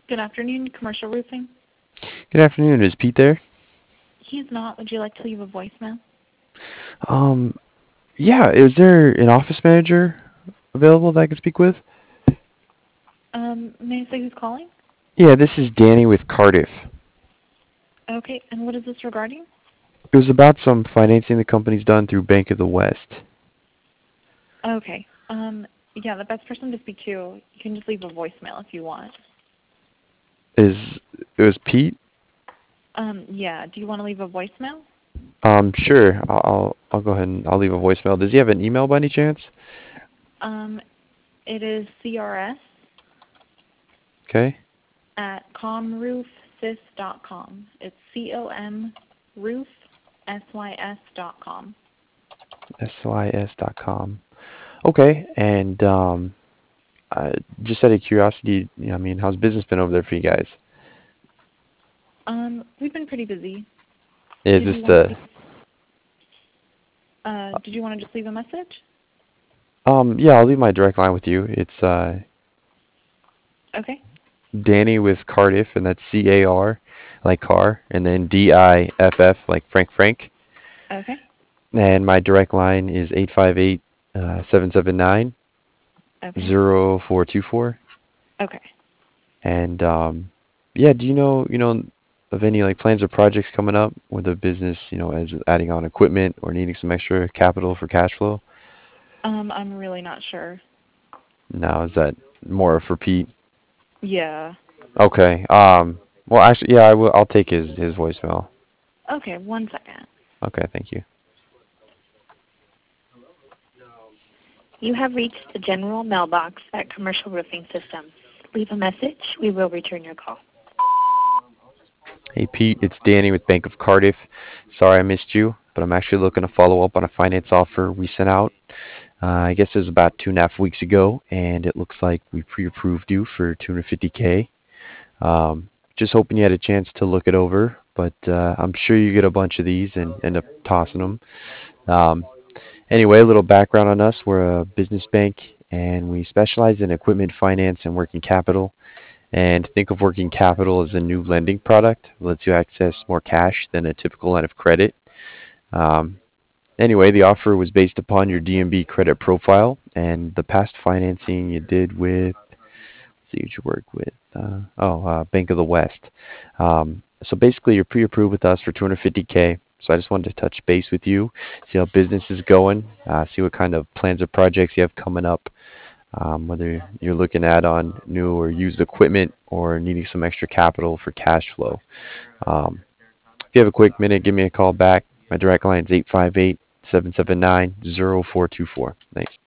Good afternoon, Commercial Roofing. Good afternoon. Is Pete there? He's not. Would you like to leave a voicemail? Um, yeah. Is there an office manager available that I could speak with? May I say who's calling? Yeah, this is Danny with Cardiff. Okay, and what is this regarding? It was about some financing the company's done through Bank of the West. Okay. Yeah, the best person to speak to, you can just leave a voicemail if you want. Is it was Pete? Yeah, do you want to leave a voicemail? Sure. I'll go ahead and I'll leave a voicemail. Does he have an email by any chance? Um, it is CRS Okay. at comroofsys.com. It's comroofsys.com. sys.com. Okay. And just out of curiosity, I mean, how's business been over there for you guys? We've been pretty busy. Is Did this you want to the leave, did you want to just leave a message? Yeah, I'll leave my direct line with you. It's Okay. Danny with Cardiff, and that's CAR, like car, and then DIFF, like Frank. Okay. And my direct line is 858 779 Okay. 0424. Okay. And yeah, do you know of any like plans or projects coming up with the business, as adding on equipment or needing some extra capital for cash flow? I'm really not sure. Now, is that more for Pete? Yeah. Okay. Well, actually, yeah, I'll take his voicemail. Okay, one second. Okay, thank you. You have reached the general mailbox at Commercial Roofing Systems. Leave a message. We will return your call. Hey Pete, it's Danny with Bank of Cardiff. Sorry I missed you, but I'm actually looking to follow up on a finance offer we sent out. I guess it was about 2.5 weeks ago, and it looks like we pre-approved you for 250K. Just hoping you had a chance to look it over, but I'm sure you get a bunch of these and end up tossing them. Um, anyway, a little background on us. We're a business bank, and we specialize in equipment finance and working capital. And think of working capital as a new lending product. It lets you access more cash than a typical line of credit. Um, anyway, the offer was based upon your DMB credit profile and the past financing you did with, let's see what you work with. Bank of the West. So basically, you're pre-approved with us for 250K. So I just wanted to touch base with you, see how business is going, see what kind of plans or projects you have coming up, whether you're looking at on new or used equipment or needing some extra capital for cash flow. If you have a quick minute, give me a call back. My direct line is 858 779 0424. Thanks.